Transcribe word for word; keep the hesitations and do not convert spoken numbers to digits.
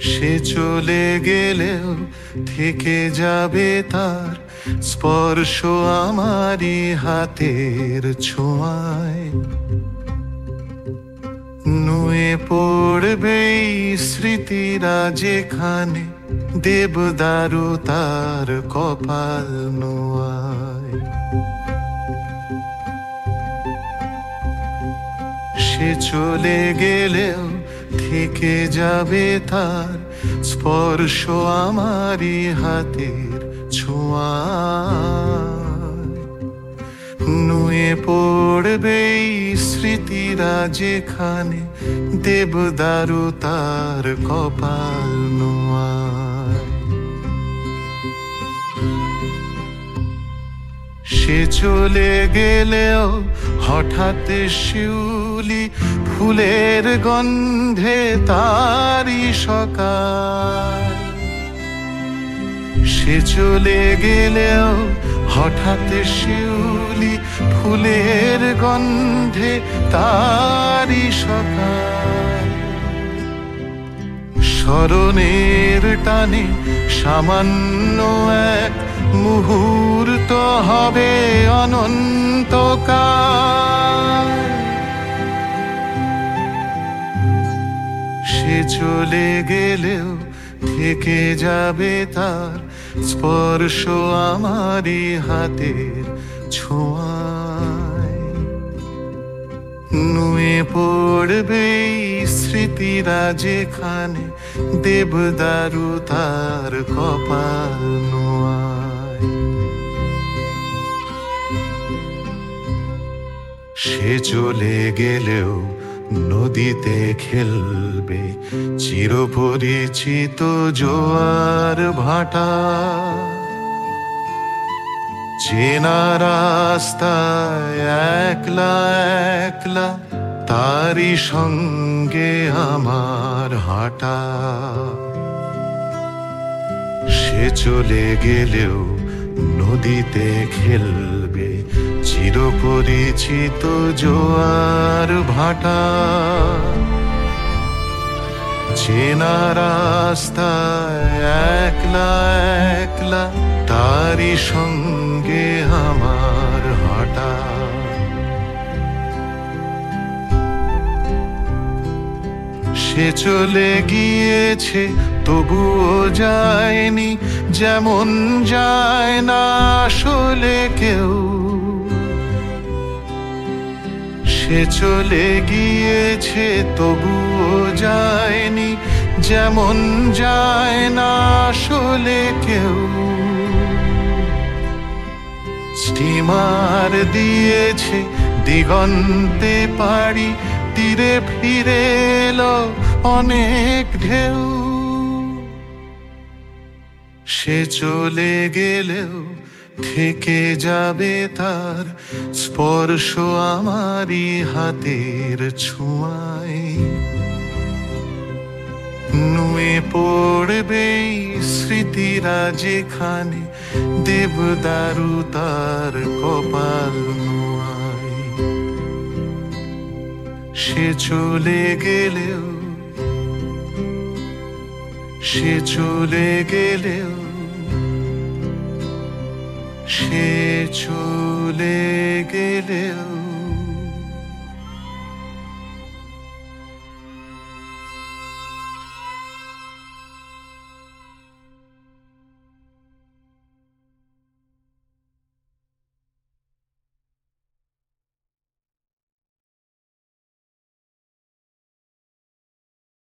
সে চলে গেলেও থেকে যাবে তার স্পর্শ আমারই হাতের ছোঁয়ায়। নুয়ে পড়বে এই স্মৃতিরা যেখানে দেবদারু তার কপাল নোয়ায়। সে চলে গেলেও থেকে যাবে তার স্পর্শ আমারই হাতের ছোঁয়ায়। নুয়ে পড়বে এই স্মৃতিরা যেখানে দেবদারু তার কপাল নোয়ায়। সে চলে গেলেও হঠাৎ শিউলি ফুলের গন্ধে তারি সকাল। সে চলে গেলেও হঠাৎ শিউলি ফুলের গন্ধে তারি সকাল। স্মরণের টানে সামান্য এক মুহূর্ত হবে অনন্তকাল। সে চলে গেলেও থেকে যাবে তার স্পর্শ আমারই হাতের ছোঁয়ায়। নুয়ে পড়বে এই স্মৃতিরা যেখানে দেবদারু তার কপাল নোয়ায়। সে চলে গেলেও নদীতে খেলবে চিরপরিচিত জোয়ার ভাটা। চেনা রাস্তায় একলা একলা তারি সঙ্গে আমার হাঁটা। সে চলে গেলেও নদীতে খেলবে চিরপরিচিত জোয়ার ভাটা। চেনা রাস্তায় একলা একলা তারি সঙ্গে আমার হাঁটা। সে চলে গিয়েছে তবুও যায়নি যেমন যায় না আসলে কেউ। সে চলে গিয়েছে তবুও যায়নি যেমন যায় না আসলে কেউ। স্টিমার দিয়েছে দিগন্তে পাড়ি, তীরে ফিরে এলো অনেক ঢেউ। সে চলে গেলেও থেকে যাবে তার স্পর্শ আমারই হাতের ছোঁয়ায়। নুয়ে পড়বে এই স্মৃতিরা যেখানে দেবদারু তার কপাল নোয়ায়। সে চলে গেলেও সে চলে গেলেও সে চলে গেলেও